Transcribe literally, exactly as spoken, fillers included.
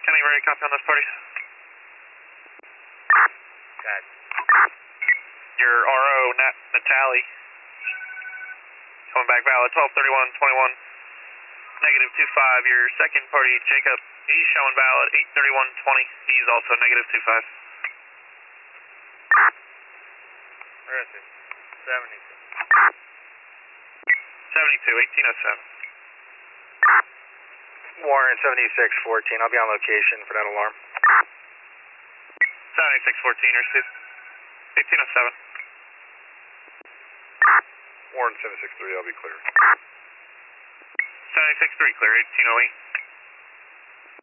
Kenny, ready to copy on those parties? Got Your R O, Nat, Natalie. Coming back valid, twelve thirty-one twenty-one, negative two five. Your second party, Jacob, he's showing valid, eight thirty-one twenty. He's also negative two five. Where is it? seventy-two. seventy-two, eighteen oh seven. Warren seventy-six fourteen. I'll be on location for that alarm. seventy-six fourteen, received. eighteen oh seven. Warren seven six three, I'll be clear. seventy-six three, clear, eighteen oh eight.